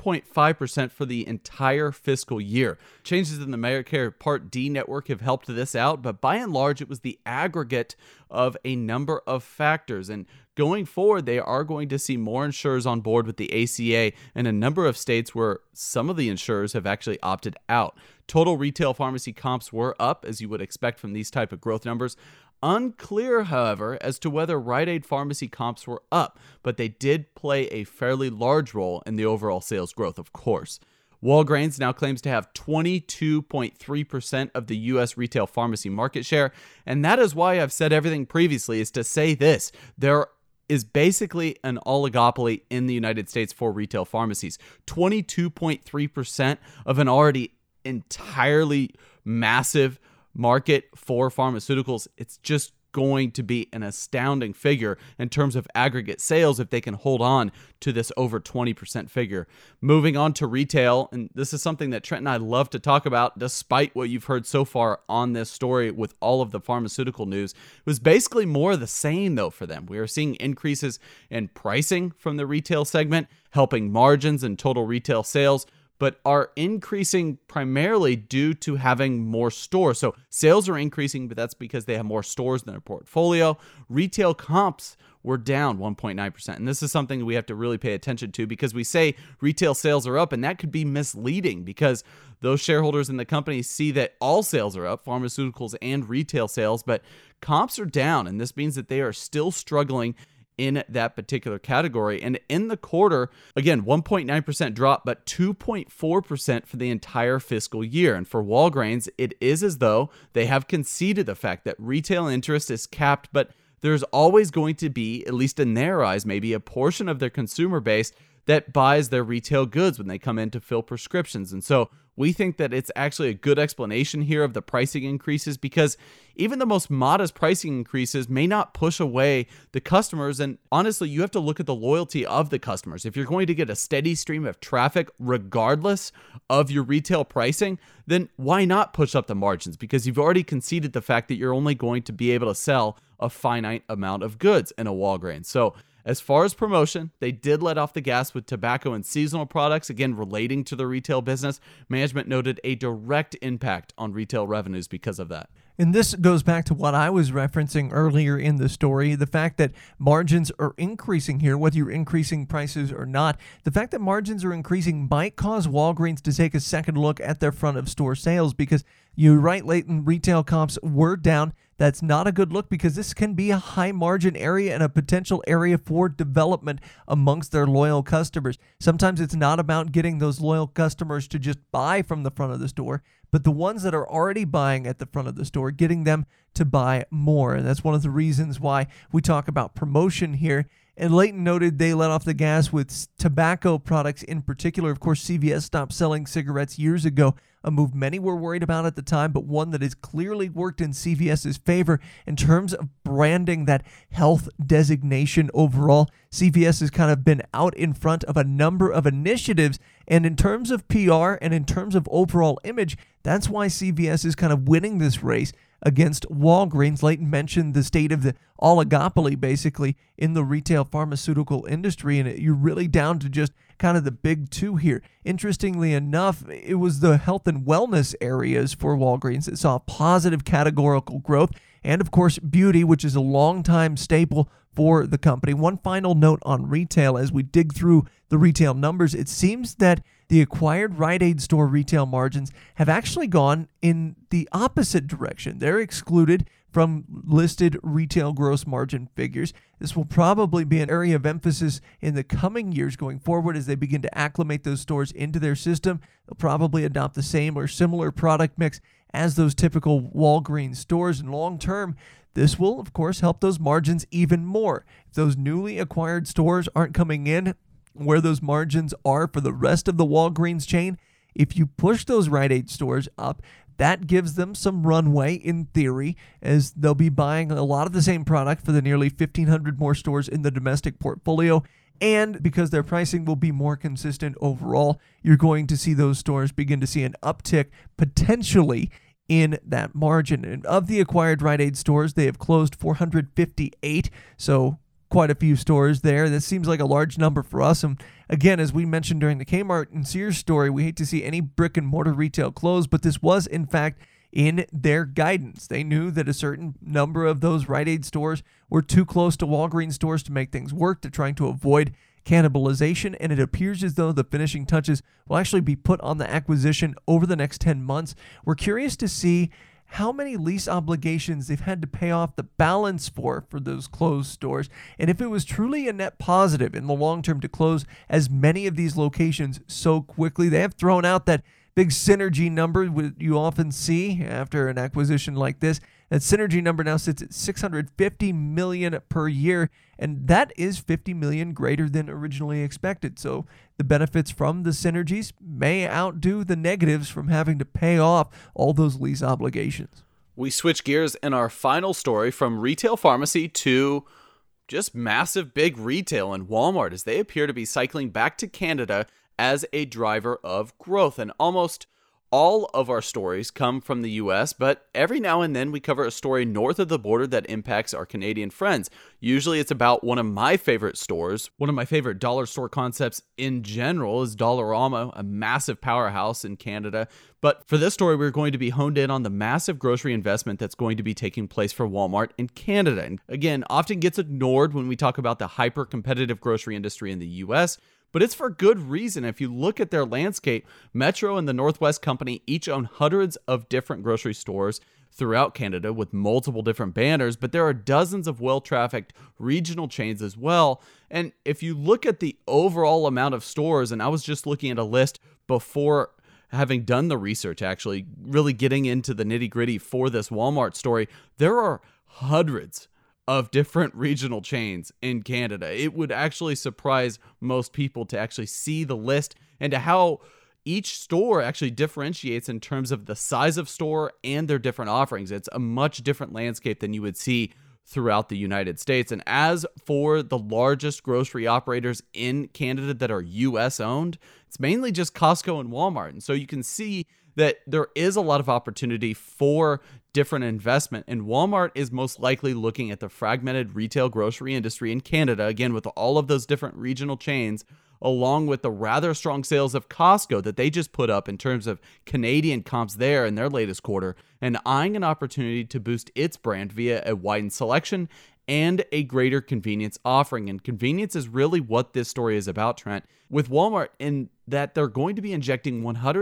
10.5% for the entire fiscal year. Changes in the Medicare Part D network have helped this out, but by and large, it was the aggregate of a number of factors. And going forward, they are going to see more insurers on board with the ACA in a number of states where some of the insurers have actually opted out. Total retail pharmacy comps were up, as you would expect from these type of growth numbers. Unclear, however, as to whether Rite Aid pharmacy comps were up, but they did play a fairly large role in the overall sales growth, of course. Walgreens now claims to have 22.3% of the U.S. retail pharmacy market share, and that is why I've said everything previously, is to say this: there is basically an oligopoly in the United States for retail pharmacies. 22.3% of an already entirely massive market for pharmaceuticals. It's just going to be an astounding figure in terms of aggregate sales if they can hold on to this over 20% figure. Moving on to retail, and this is something that Trent and I love to talk about despite what you've heard so far on this story with all of the pharmaceutical news. It was basically more of the same though for them. We are seeing increases in pricing from the retail segment, helping margins and total retail sales. but are increasing primarily due to having more stores. So sales are increasing, but that's because they have more stores in their portfolio. Retail comps were down 1.9%. And this is something we have to really pay attention to, because we say retail sales are up, and that could be misleading because those shareholders in the company see that all sales are up, pharmaceuticals and retail sales, but comps are down. And this means that they are still struggling in that particular category. And in the quarter, again, 1.9% drop, but 2.4% for the entire fiscal year. And for Walgreens, it is as though they have conceded the fact that retail interest is capped, but there's always going to be, at least in their eyes, maybe a portion of their consumer base that buys their retail goods when they come in to fill prescriptions. And so we think that it's actually a good explanation here of the pricing increases, because even the most modest pricing increases may not push away the customers. And honestly, you have to look at the loyalty of the customers. If you're going to get a steady stream of traffic regardless of your retail pricing, then why not push up the margins? Because you've already conceded the fact that you're only going to be able to sell a finite amount of goods in a Walgreens. So as far as promotion, they did let off the gas with tobacco and seasonal products, again, relating to the retail business. Management noted a direct impact on retail revenues because of that. And this goes back to what I was referencing earlier in the story, the fact that margins are increasing here, whether you're increasing prices or not. The fact that margins are increasing might cause Walgreens to take a second look at their front of store sales, because you're right, Leighton, retail comps were down. That's not a good look, because this can be a high margin area and a potential area for development amongst their loyal customers. Sometimes it's not about getting those loyal customers to just buy from the front of the store, but the ones that are already buying at the front of the store, getting them to buy more. And that's one of the reasons why we talk about promotion here. And Leighton noted they let off the gas with tobacco products in particular. Of course, CVS stopped selling cigarettes years ago, a move many were worried about at the time, but one that has clearly worked in CVS's favor in terms of branding that health designation overall. CVS has kind of been out in front of a number of initiatives, and in terms of PR and in terms of overall image, that's why CVS is kind of winning this race against Walgreens. Leighton mentioned the state of the oligopoly, basically, in the retail pharmaceutical industry, and you're really down to just kind of the big two here. Interestingly enough, it was the health and wellness areas for Walgreens that saw positive categorical growth, and of course, beauty, which is a long-time staple for the company. One final note on retail as we dig through the retail numbers, it seems that the acquired Rite Aid store retail margins have actually gone in the opposite direction. They're excluded from listed retail gross margin figures. This will probably be an area of emphasis in the coming years going forward as they begin to acclimate those stores into their system. They'll probably adopt the same or similar product mix as those typical Walgreens stores. And long term, this will, of course, help those margins even more. If those newly acquired stores aren't coming in where those margins are for the rest of the Walgreens chain, if you push those Rite Aid stores up, that gives them some runway in theory, as they'll be buying a lot of the same product for the nearly 1,500 more stores in the domestic portfolio. And because their pricing will be more consistent overall, you're going to see those stores begin to see an uptick potentially in that margin. And of the acquired Rite Aid stores, they have closed 458, so quite a few stores there. That seems like a large number for us. And again, as we mentioned during the Kmart and Sears story, we hate to see any brick and mortar retail close, but this was in fact in their guidance. They knew that a certain number of those Rite Aid stores were too close to Walgreens stores to make things work. They're trying to avoid cannibalization, and it appears as though the finishing touches will actually be put on the acquisition over the next 10 months. We're curious to see how many lease obligations they've had to pay off the balance for those closed stores, and if it was truly a net positive in the long term to close as many of these locations so quickly. They have thrown out that big synergy number you often see after an acquisition like this. That synergy number now sits at $650 million per year, and that is $50 million greater than originally expected. So the benefits from the synergies may outdo the negatives from having to pay off all those lease obligations. We switch gears in our final story from retail pharmacy to just massive big retail and Walmart, as they appear to be cycling back to Canada as a driver of growth. And almost All of our stories come from the US, but every now and then we cover a story north of the border that impacts our Canadian friends. Usually it's about one of my favorite stores. One of my favorite dollar store concepts in general is Dollarama, a massive powerhouse in Canada. But for this story, we're going to be honed in on the massive grocery investment that's going to be taking place for Walmart in Canada. And again, often gets ignored when we talk about the hyper-competitive grocery industry in the US, but it's for good reason. If you look at their landscape, Metro and the Northwest Company each own hundreds of different grocery stores throughout Canada with multiple different banners, but there are dozens of well-trafficked regional chains as well. And if you look at the overall amount of stores, and I was just looking at a list before having done the research, actually really getting into the nitty-gritty for this Walmart story, there are hundreds of different regional chains in Canada. It would actually surprise most people to actually see the list and to how each store actually differentiates in terms of the size of store and their different offerings. It's a much different landscape than you would see throughout the United States. And as for the largest grocery operators in Canada that are US owned, it's mainly just Costco and Walmart. And so you can see that there is a lot of opportunity for different investment, and Walmart is most likely looking at the fragmented retail grocery industry in Canada, again, with all of those different regional chains, along with the rather strong sales of Costco that they just put up in terms of Canadian comps there in their latest quarter, and eyeing an opportunity to boost its brand via a widened selection and a greater convenience offering. And convenience is really what this story is about, Trent, with Walmart, in that they're going to be injecting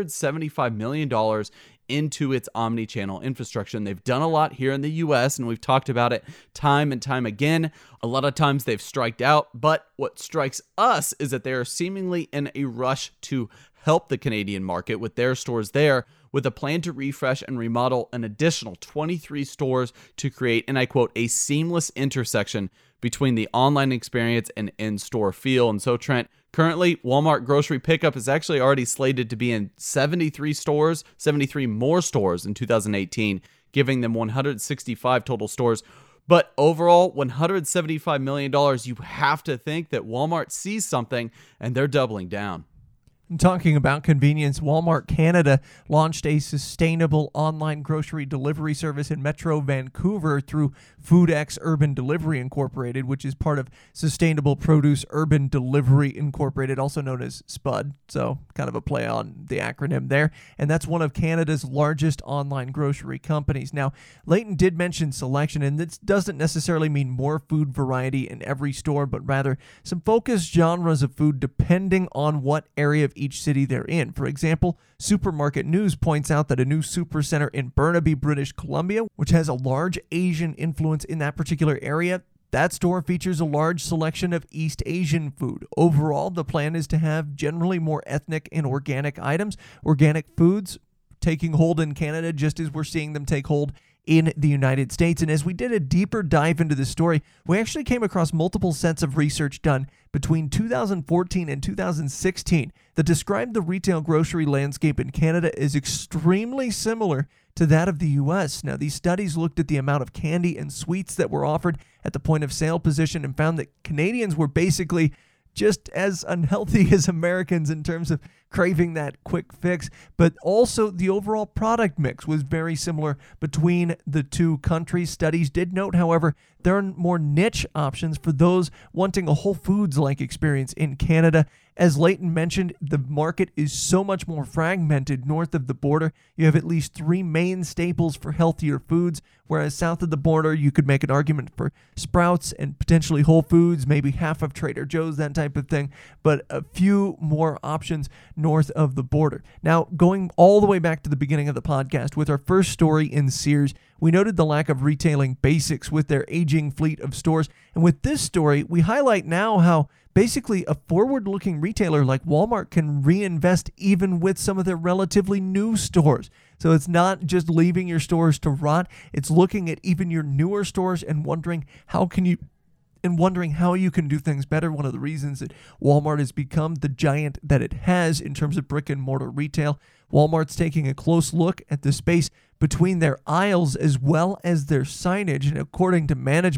$175 million into its omni-channel infrastructure. And they've done a lot here in the US, and we've talked about it time and time again. A lot of times they've striked out, but what strikes us is that they are seemingly in a rush to help the Canadian market with their stores there, with a plan to refresh and remodel an additional 23 stores to create, and I quote, a seamless intersection between the online experience and in-store feel. And so, Trent, currently, Walmart grocery pickup is actually already slated to be in 73 stores, 73 more stores in 2018, giving them 165 total stores. But overall, $175 million, you have to think that Walmart sees something and they're doubling down. Talking about convenience, Walmart Canada launched a sustainable online grocery delivery service in Metro Vancouver through FoodX Urban Delivery Incorporated, which is part of Sustainable Produce Urban Delivery Incorporated, also known as SPUD. So kind of a play on the acronym there. And that's one of Canada's largest online grocery companies. Now, Leighton did mention selection, and this doesn't necessarily mean more food variety in every store, but rather some focused genres of food depending on what area of each city they're in. For example, Supermarket News points out that a new supercenter in Burnaby, British Columbia, which has a large Asian influence in that particular area, that store features a large selection of East Asian food. Overall, the plan is to have generally more ethnic and organic items, organic foods taking hold in Canada just as we're seeing them take hold in the United States. And as we did a deeper dive into this story, we actually came across multiple sets of research done between 2014 and 2016 that described the retail grocery landscape in Canada as extremely similar to that of the US. Now, these studies looked at the amount of candy and sweets that were offered at the point of sale position and found that Canadians were basically just as unhealthy as Americans in terms of craving that quick fix, but also the overall product mix was very similar between the two countries. Studies did note, however, there are more niche options for those wanting a Whole Foods-like experience in Canada. As Leighton mentioned, the market is so much more fragmented north of the border. You have at least 3 main staples for healthier foods, whereas south of the border, you could make an argument for Sprouts and potentially Whole Foods, maybe half of Trader Joe's, that type of thing, but a few more options north of the border. Now, going all the way back to the beginning of the podcast, with our first story in Sears, we noted the lack of retailing basics with their aging fleet of stores. And with this story, we highlight now how basically a forward-looking retailer like Walmart can reinvest even with some of their relatively new stores. So it's not just leaving your stores to rot, it's looking at even your newer stores and wondering how you can do things better. One of the reasons that Walmart has become the giant that it has in terms of brick and mortar retail. Walmart's taking a close look at the space between their aisles as well as their signage. And according to management,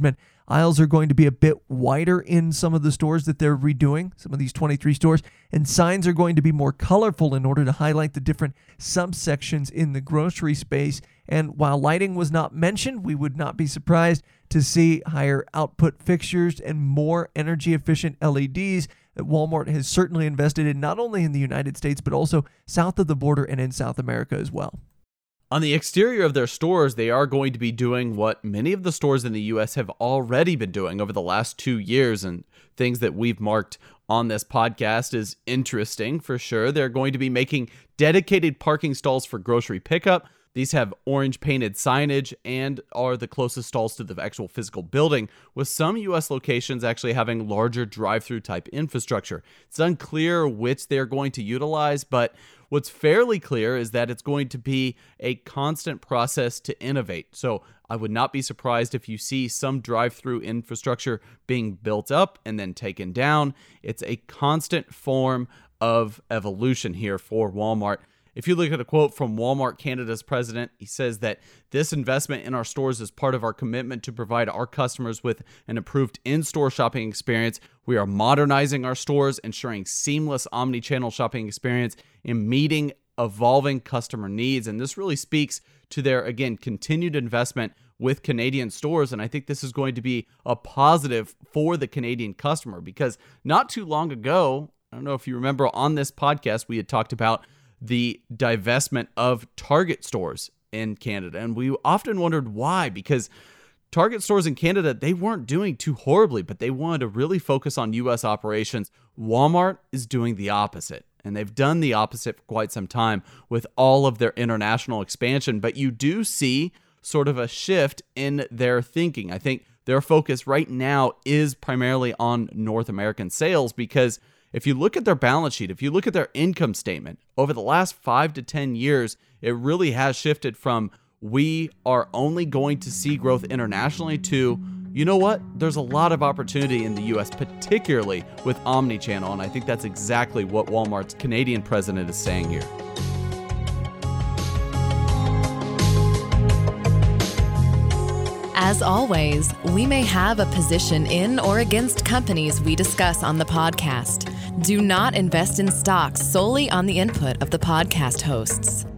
Aisles are going to be a bit wider in some of the stores that they're redoing, some of these 23 stores, and signs are going to be more colorful in order to highlight the different subsections in the grocery space. And while lighting was not mentioned, we would not be surprised to see higher output fixtures and more energy efficient LEDs that Walmart has certainly invested in, not only in the United States, but also south of the border and in South America as well. On the exterior of their stores, they are going to be doing what many of the stores in the U.S. have already been doing over the last 2 years, and things that we've marked on this podcast is interesting for sure. They're going to be making dedicated parking stalls for grocery pickup. These have orange painted signage and are the closest stalls to the actual physical building, with some U.S. locations actually having larger drive-through type infrastructure. It's unclear which they're going to utilize, but what's fairly clear is that it's going to be a constant process to innovate. So I would not be surprised if you see some drive-through infrastructure being built up and then taken down. It's a constant form of evolution here for Walmart. If you look at a quote from Walmart Canada's president, he says that this investment in our stores is part of our commitment to provide our customers with an improved in-store shopping experience. We are modernizing our stores, ensuring seamless omni-channel shopping experience and meeting evolving customer needs. And this really speaks to their, again, continued investment with Canadian stores. And I think this is going to be a positive for the Canadian customer, because not too long ago, I don't know if you remember on this podcast, we had talked about the divestment of Target stores in Canada. And we often wondered why, because Target stores in Canada, they weren't doing too horribly, but they wanted to really focus on U.S. operations. Walmart is doing the opposite, and they've done the opposite for quite some time with all of their international expansion. But you do see sort of a shift in their thinking. I think their focus right now is primarily on North American sales, because if you look at their balance sheet, if you look at their income statement, over the last 5 to 10 years, it really has shifted from we are only going to see growth internationally to, you know what, there's a lot of opportunity in the US, particularly with omnichannel. And I think that's exactly what Walmart's Canadian president is saying here. As always, we may have a position in or against companies we discuss on the podcast. Do not invest in stocks solely on the input of the podcast hosts.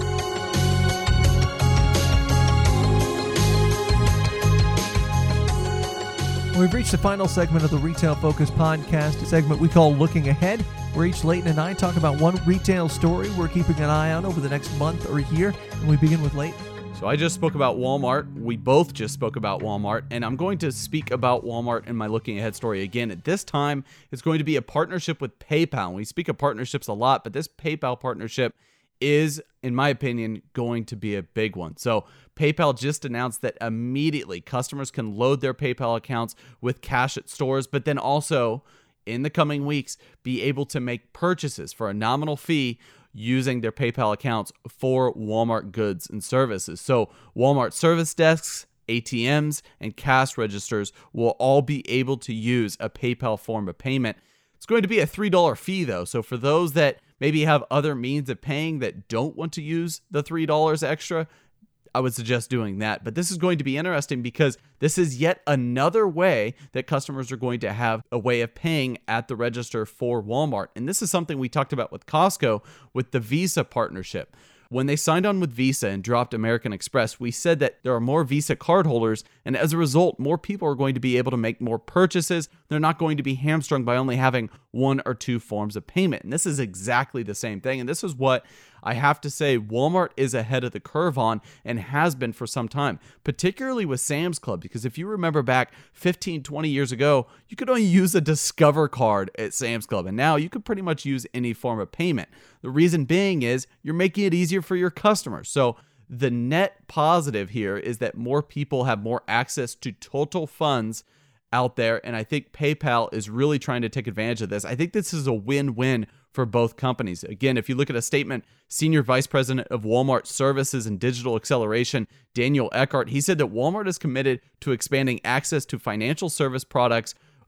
We've reached the final segment of the Retail Focus podcast, a segment we call Looking Ahead, where each Leighton and I talk about one retail story we're keeping an eye on over the next month or year. And we begin with Leighton. So I just spoke about Walmart. We both just spoke about Walmart, and I'm going to speak about Walmart in my Looking Ahead story again. At this time, it's going to be a partnership with PayPal. We speak of partnerships a lot, but this PayPal partnership is, in my opinion, going to be a big one. So PayPal just announced that immediately customers can load their PayPal accounts with cash at stores, but then also in the coming weeks be able to make purchases for a nominal fee using their PayPal accounts for Walmart goods and services. So Walmart service desks, ATMs, and cash registers will all be able to use a PayPal form of payment. It's going to be a $3 fee though. So for those that maybe have other means of paying that don't want to use the $3 extra, I would suggest doing that. But this is going to be interesting because this is yet another way that customers are going to have a way of paying at the register for Walmart. And this is something we talked about with Costco with the Visa partnership. When they signed on with Visa and dropped American Express, we said that there are more Visa cardholders, and as a result, more people are going to be able to make more purchases. They're not going to be hamstrung by only having one or two forms of payment. And this is exactly the same thing. And this is what I have to say Walmart is ahead of the curve on and has been for some time, particularly with Sam's Club. Because if you remember back 15, 20 years ago, you could only use a Discover card at Sam's Club. And now you could pretty much use any form of payment. The reason being is you're making it easier for your customers. So the net positive here is that more people have more access to total funds out there. And I think PayPal is really trying to take advantage of this. I think this is a win-win for both companies. Again, if you look at a statement, Senior Vice President of Walmart Services and Digital Acceleration, Daniel Eckhart, he said that Walmart is committed to expanding access to financial service products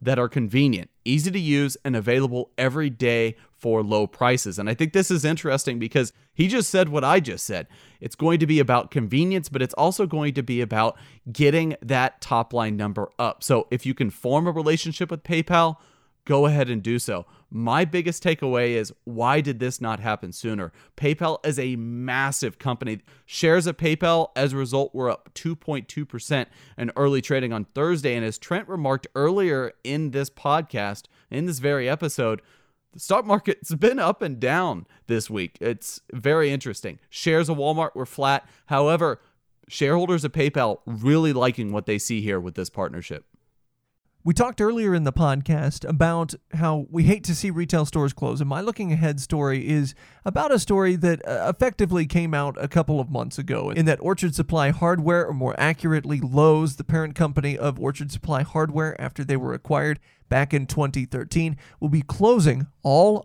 that are convenient, easy to use, and available every day for low prices. And I think this is interesting because he just said what I just said. It's going to be about convenience, but it's also going to be about getting that top line number up. So if you can form a relationship with PayPal, go ahead and do so. My biggest takeaway is, why did this not happen sooner? PayPal is a massive company. Shares of PayPal, as a result, were up 2.2% in early trading on Thursday. And as Trent remarked earlier in this podcast, in this very episode, the stock market's been up and down this week. It's very interesting. Shares of Walmart were flat. However, shareholders of PayPal really liking what they see here with this partnership. We talked earlier in the podcast about how we hate to see retail stores close, and my looking ahead story is about a story that effectively came out a couple of months ago, in that Orchard Supply Hardware, or more accurately Lowe's, the parent company of Orchard Supply Hardware after they were acquired back in 2013, will be closing all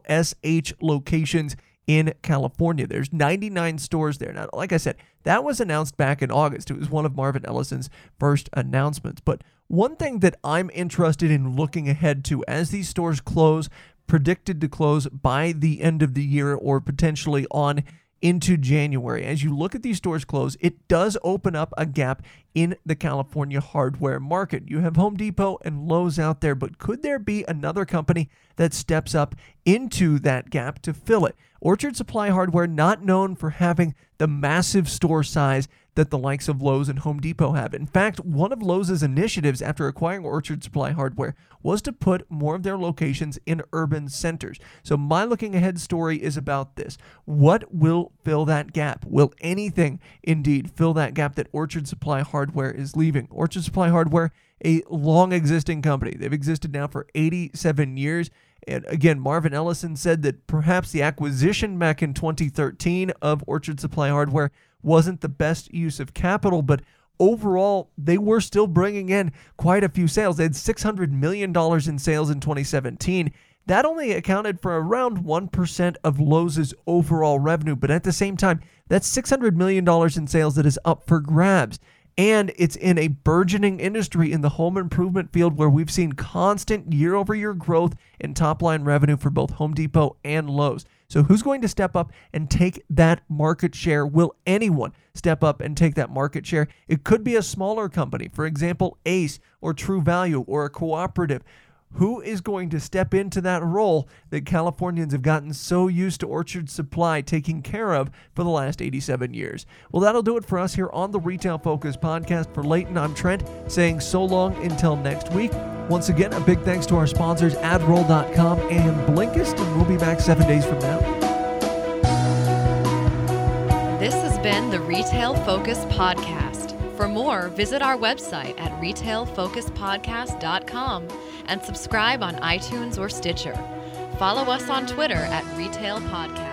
OSH locations in California. There's 99 stores there. Now, like I said, that was announced back in August. It was one of Marvin Ellison's first announcements. But one thing that I'm interested in looking ahead to as these stores close, predicted to close by the end of the year or potentially on into January. As you look at these stores close, it does open up a gap in the California hardware market. You have Home Depot and Lowe's out there, but could there be another company that steps up into that gap to fill it? Orchard Supply Hardware, not known for having the massive store size that the likes of Lowe's and Home Depot have. In fact, one of Lowe's initiatives after acquiring Orchard Supply Hardware was to put more of their locations in urban centers. So my looking ahead story is about this. What will fill that gap? Will anything indeed fill that gap that Orchard Supply Hardware is leaving? Orchard Supply Hardware, a long existing company. They've existed now for 87 years. And again, Marvin Ellison said that perhaps the acquisition back in 2013 of Orchard Supply Hardware wasn't the best use of capital, but overall, they were still bringing in quite a few sales. They had $600 million in sales in 2017. That only accounted for around 1% of Lowe's overall revenue, but at the same time, that's $600 million in sales that is up for grabs. And it's in a burgeoning industry in the home improvement field where we've seen constant year-over-year growth in top-line revenue for both Home Depot and Lowe's. So who's going to step up and take that market share? Will anyone step up and take that market share? It could be a smaller company, for example, Ace or True Value or a cooperative. Who is going to step into that role that Californians have gotten so used to Orchard Supply taking care of for the last 87 years? Well, that'll do it for us here on the Retail Focus podcast. For Leighton, I'm Trent, saying so long until next week. Once again, a big thanks to our sponsors, AdRoll.com and Blinkist, and we'll be back 7 days from now. This has been the Retail Focus podcast. For more, visit our website at retailfocuspodcast.com and subscribe on iTunes or Stitcher. Follow us on Twitter at Retail Podcast.